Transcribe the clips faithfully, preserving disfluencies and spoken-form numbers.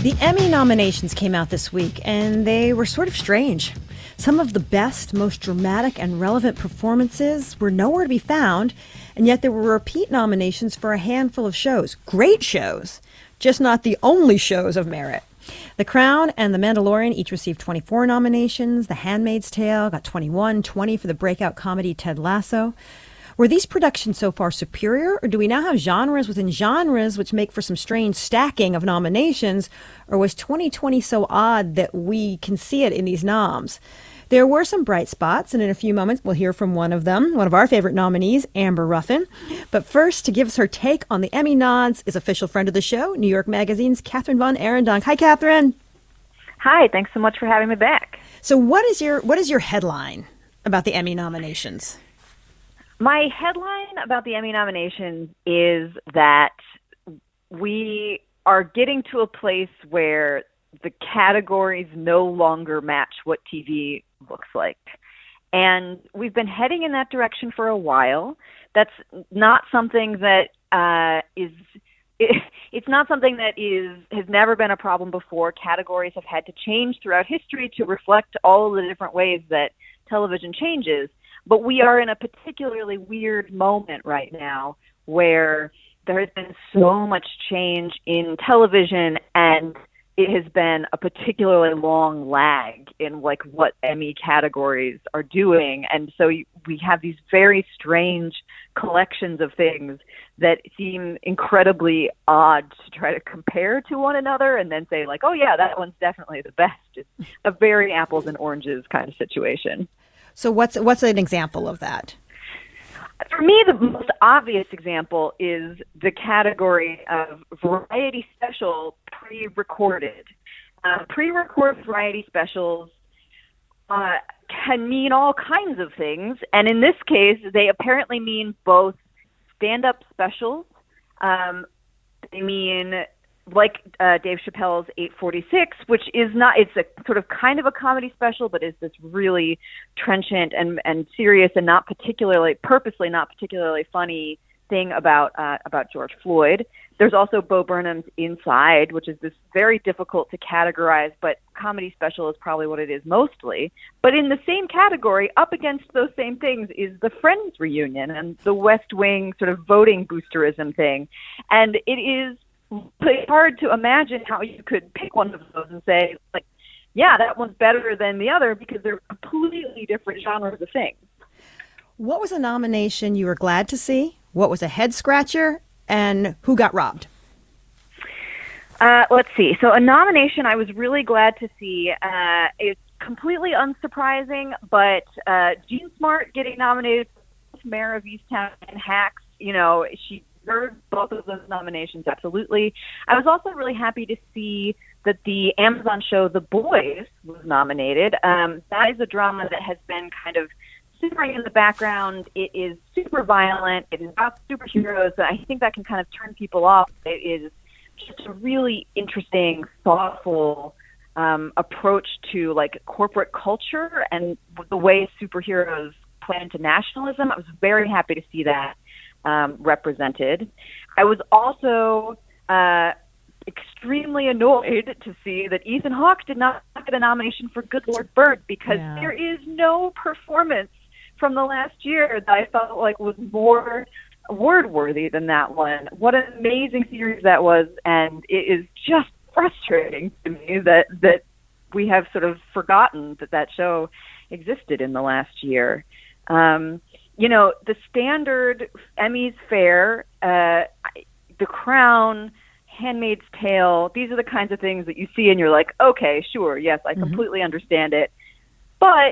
The Emmy nominations came out this week, and they were sort of strange. Some of the best, most dramatic, and relevant performances were nowhere to be found, and yet there were repeat nominations for a handful of shows. Great shows, just not the only shows of merit. The Crown and The Mandalorian each received twenty-four nominations. The Handmaid's Tale got twenty-one, twenty for the breakout comedy Ted Lasso. Were these productions so far superior, or do we now have genres within genres which make for some strange stacking of nominations, or was twenty twenty so odd that we can see it in these noms? There were some bright spots, and in a few moments we'll hear from one of them, one of our favorite nominees, Amber Ruffin. But first, to give us her take on the Emmy nods is official friend of the show, New York Magazine's Catherine Von Arendonk. Hi, Catherine. Hi, thanks so much for having me back. So what is your what is your headline about the Emmy nominations? My headline about the Emmy nominations is that we are getting to a place where the categories no longer match what T V looks like. And we've been heading in that direction for a while. That's not something that uh, is... It, it's not something that is has never been a problem before. Categories have had to change throughout history to reflect all of the different ways that television changes. But we are in a particularly weird moment right now where there has been so much change in television, and it has been a particularly long lag in like what Emmy categories are doing. And so we have these very strange collections of things that seem incredibly odd to try to compare to one another and then say like, oh yeah, that one's definitely the best. It's a very apples and oranges kind of situation. So what's what's an example of that? For me, the most obvious example is the category of variety special pre-recorded. Uh, pre-recorded variety specials uh, can mean all kinds of things, and in this case, they apparently mean both stand-up specials. Um, they mean like uh, Dave Chappelle's eight forty-six, which is not, it's a sort of kind of a comedy special, but is this really trenchant and, and serious and not particularly, purposely not particularly funny thing about uh, about George Floyd. There's also Bo Burnham's Inside, which is this very difficult to categorize, but comedy special is probably what it is mostly. But in the same category, up against those same things, is the Friends reunion and the West Wing sort of voting boosterism thing. And it is it's hard to imagine how you could pick one of those and say, like, yeah, that one's better than the other because they're completely different genres of things. What was a nomination you were glad to see? What was a head scratcher? And who got robbed? Uh, let's see. So a nomination I was really glad to see. Uh, it's completely unsurprising, but uh, Jean Smart getting nominated for Mayor of Easttown and Hacks, you know, she deserved both of those nominations, absolutely. I was also really happy to see that the Amazon show The Boys was nominated. Um, that is a drama that has been kind of simmering in the background. It is super violent. It is about superheroes. I think that can kind of turn people off. It is just a really interesting, thoughtful um, approach to like corporate culture and the way superheroes play into nationalism. I was very happy to see that um, represented. I was also uh, extremely annoyed to see that Ethan Hawke did not get a nomination for Good Lord Bird because yeah. there is no performance from the last year that I felt like was more award-worthy than that one. What an amazing series that was, and it is just frustrating to me that, that we have sort of forgotten that that show existed in the last year. Um, you know, the standard Emmys fare, uh, The Crown, Handmaid's Tale, these are the kinds of things that you see and you're like, okay, sure, yes, I mm-hmm. completely understand it. But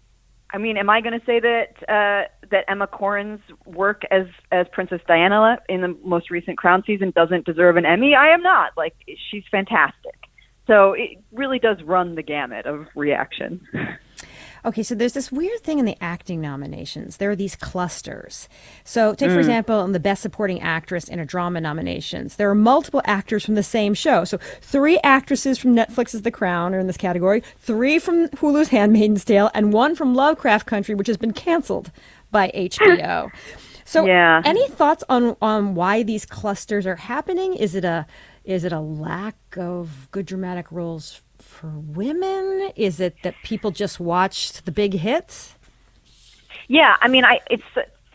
I mean, am I going to say that uh, that Emma Corrin's work as as Princess Diana in the most recent Crown season doesn't deserve an Emmy? I am not. Like, she's fantastic. So it really does run the gamut of reaction. Okay, so there's this weird thing in the acting nominations. There are these clusters. So take, for Mm. example, in the Best Supporting Actress in a Drama nominations, there are multiple actors from the same show. So three actresses from Netflix's The Crown are in this category, three from Hulu's Handmaid's Tale, and one from Lovecraft Country, which has been canceled by H B O. So Yeah. any thoughts on, on why these clusters are happening? Is it a Is it a lack of good dramatic roles for women? Is it that people just watched the big hits? Yeah, I mean, I it's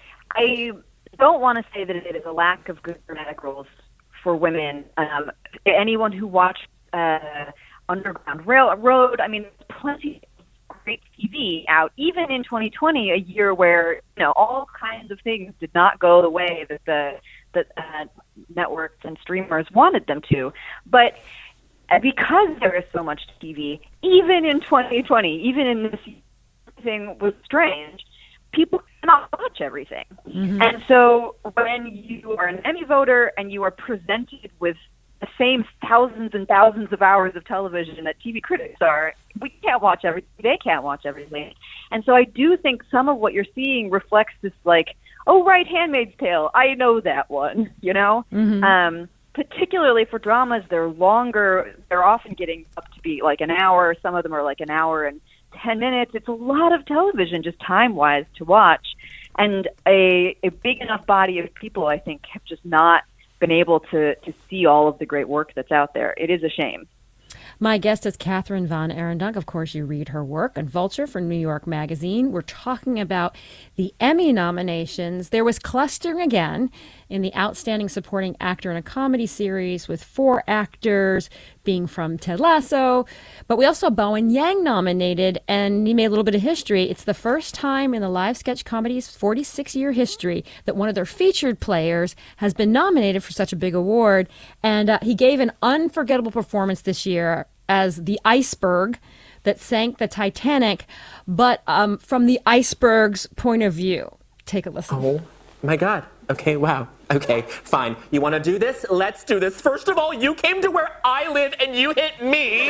I don't want to say that it is a lack of good dramatic roles for women. Um, anyone who watched uh, Underground Railroad, I mean, plenty of great T V out, even in twenty twenty, a year where, you know, all kinds of things did not go the way that the that uh, networks and streamers wanted them to. But because there is so much T V, even in twenty twenty, even in this thing was strange, people cannot watch everything. Mm-hmm. And so when you are an Emmy voter and you are presented with the same thousands and thousands of hours of television that T V critics are, we can't watch everything. They can't watch everything. And so I do think some of what you're seeing reflects this, like, oh, right, Handmaid's Tale, I know that one, you know? Mm-hmm. Um, particularly for dramas, they're longer. They're often getting up to be like an hour. Some of them are like an hour and ten minutes. It's a lot of television, just time-wise, to watch. And a, a big enough body of people, I think, have just not been able to, to see all of the great work that's out there. It is a shame. My guest is Catherine Von Arendonk. Of course, you read her work on Vulture for New York Magazine. We're talking about the Emmy nominations. There was clustering again in the Outstanding Supporting Actor in a Comedy Series, with four actors being from Ted Lasso. But we also saw Bowen Yang nominated, and he made a little bit of history. It's the first time in the live sketch comedy's forty-six-year history that one of their featured players has been nominated for such a big award. And uh, he gave an unforgettable performance this year as the iceberg that sank the Titanic, but um, from the iceberg's point of view. Take a listen. Oh, my God. Okay, wow. Okay, fine. You want to do this? Let's do this. First of all, you came to where I live and you hit me.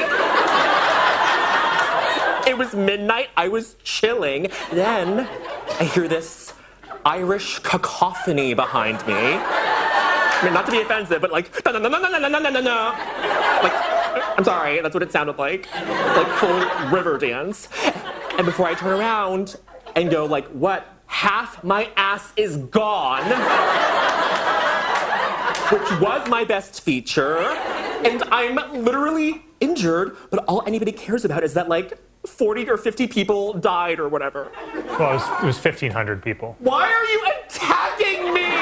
It was midnight. I was chilling. Then I hear this Irish cacophony behind me. I mean, not to be offensive, but like, no, no, no, no, no, no, no, no, no, no. Like, I'm sorry, that's what it sounded like. Like full river dance. And before I turn around and go like, what? Half my ass is gone. Which was my best feature. And I'm literally injured, but all anybody cares about is that like forty or fifty people died or whatever. Well, it was, it was fifteen hundred people. Why are you attacking me?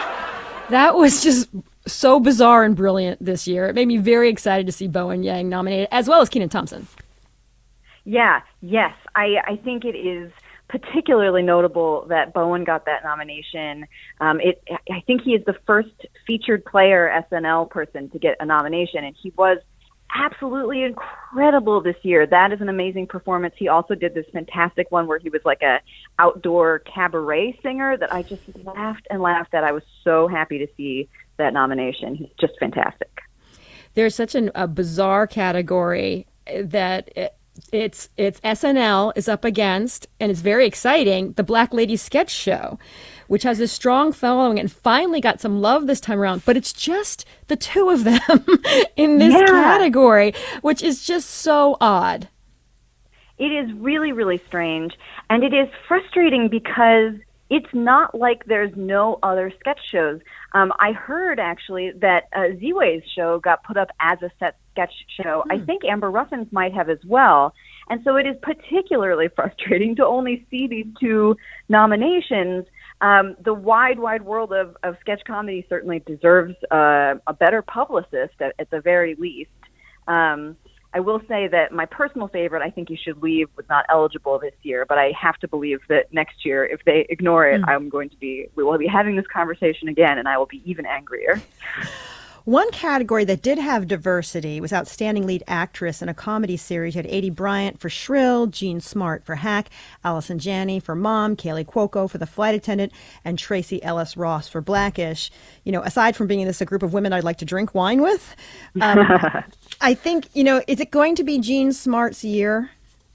That was just so bizarre and brilliant this year. It made me very excited to see Bowen Yang nominated, as well as Kenan Thompson. Yeah, yes. I, I think it is particularly notable that Bowen got that nomination. Um, it, I think he is the first featured player S N L person to get a nomination, and he was absolutely incredible this year. That is an amazing performance. He also did this fantastic one where he was like a outdoor cabaret singer that I just laughed and laughed at. I was so happy to see that nomination. He's just fantastic. There's such an, a bizarre category that it, it's it's S N L is up against, and it's very exciting, the Black Lady Sketch Show, which has a strong following and finally got some love this time around. But it's just the two of them in this yeah. category, which is just so odd. It is really, really strange. And it is frustrating because it's not like there's no other sketch shows. Um, I heard, actually, that uh, Z-Way's show got put up as a set sketch show. Hmm. I think Amber Ruffin's might have as well. And so it is particularly frustrating to only see these two nominations. Um, the wide, wide world of, of sketch comedy certainly deserves uh, a better publicist at, at the very least. Um, I will say that my personal favorite, I Think You Should Leave, was not eligible this year, but I have to believe that next year, if they ignore it, mm. I'm going to be, we will be having this conversation again, and I will be even angrier. One category that did have diversity was Outstanding Lead Actress in a Comedy Series. You had Aidy Bryant for Shrill, Jean Smart for Hack, Allison Janney for Mom, Kaylee Cuoco for The Flight Attendant, and Tracy Ellis Ross for Blackish. You know, aside from being this a group of women I'd like to drink wine with, um, I think, you know, is it going to be Jean Smart's year?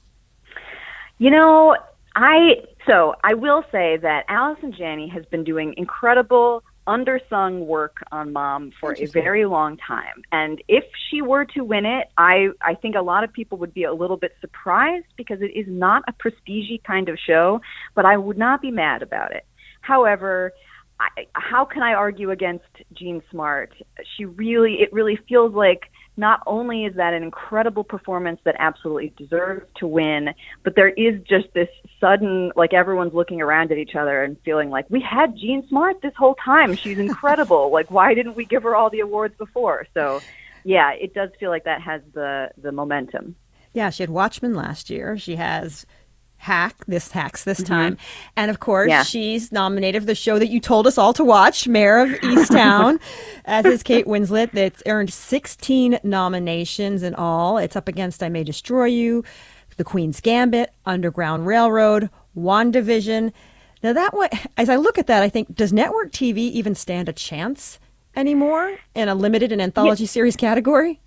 You know, I, so I will say that Allison Janney has been doing incredible undersung work on Mom for a very long time. And if she were to win it, I, I think a lot of people would be a little bit surprised because it is not a prestige kind of show, but I would not be mad about it. However, I, how can I argue against Jean Smart? She really, it really feels like not only is that an incredible performance that absolutely deserves to win, but there is just this sudden, like everyone's looking around at each other and feeling like, we had Jean Smart this whole time. She's incredible. Like, why didn't we give her all the awards before? So, yeah, it does feel like that has the, the momentum. Yeah, she had Watchmen last year. She has Hack, this Hacks this Mm-hmm. time. And of course, Yeah. she's nominated for the show that you told us all to watch, Mayor of Easttown, as is Kate Winslet. That's earned sixteen nominations in all. It's up against I May Destroy You, The Queen's Gambit, Underground Railroad, WandaVision. Now that one, as I look at that, I think, does network T V even stand a chance anymore in a limited and anthology yeah. series category?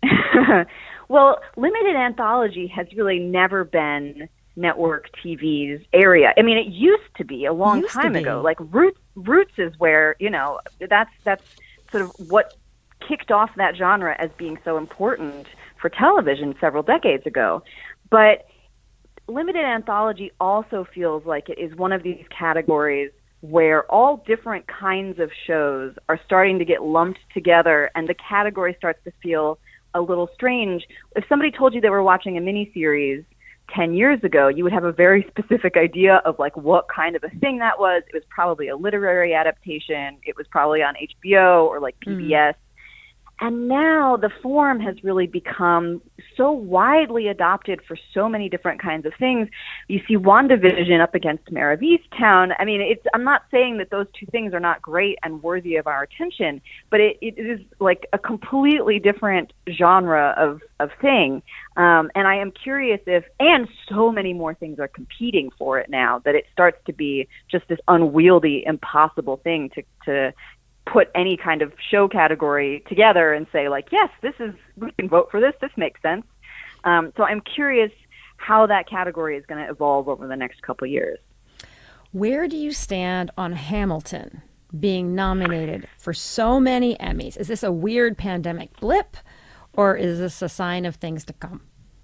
Well, limited anthology has really never been network T V's area. I mean, it used to be a long used time ago. Like Roots, Roots is where, you know, that's that's sort of what kicked off that genre as being so important for television several decades ago. But limited anthology also feels like it is one of these categories where all different kinds of shows are starting to get lumped together, and the category starts to feel a little strange. If somebody told you they were watching a miniseries ten years ago, you would have a very specific idea of like what kind of a thing that was. It was probably a literary adaptation. It was probably on H B O or like P B S. Mm. And now the form has really become so widely adopted for so many different kinds of things. You see WandaVision up against Mayor of Easttown. I mean, it's, I'm not saying that those two things are not great and worthy of our attention, but it, it is like a completely different genre of, of thing. Um, and I am curious if, and so many more things are competing for it now, that it starts to be just this unwieldy, impossible thing to, to put any kind of show category together and say like, yes, this is, we can vote for this. This makes sense. Um, so I'm curious how that category is going to evolve over the next couple of years. Where do you stand on Hamilton being nominated for so many Emmys? Is this a weird pandemic blip, or is this a sign of things to come?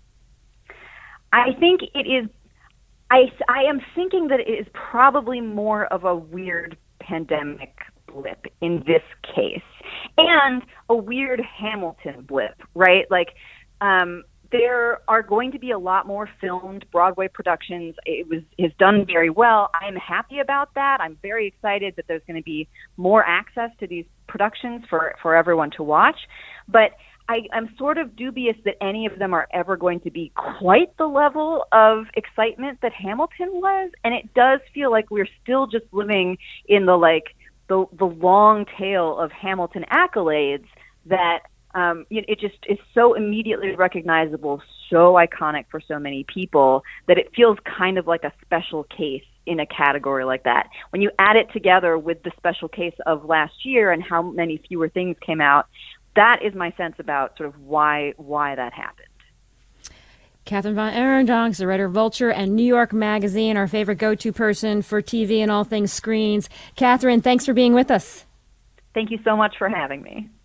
I think it is. I, I am thinking that it is probably more of a weird pandemic blip in this case, and a weird Hamilton blip, right? Like, um, there are going to be a lot more filmed Broadway productions. It was has done very well. I'm happy about that. I'm very excited that there's going to be more access to these productions for, for everyone to watch. But I, I'm sort of dubious that any of them are ever going to be quite the level of excitement that Hamilton was. And it does feel like we're still just living in the like the the long tail of Hamilton accolades that um, it, it just is so immediately recognizable, so iconic for so many people, that it feels kind of like a special case in a category like that. When you add it together with the special case of last year and how many fewer things came out, that is my sense about sort of why why that happened. Catherine Von Arendonk, the writer of Vulture and New York Magazine, our favorite go-to person for T V and all things screens. Catherine, thanks for being with us. Thank you so much for having me.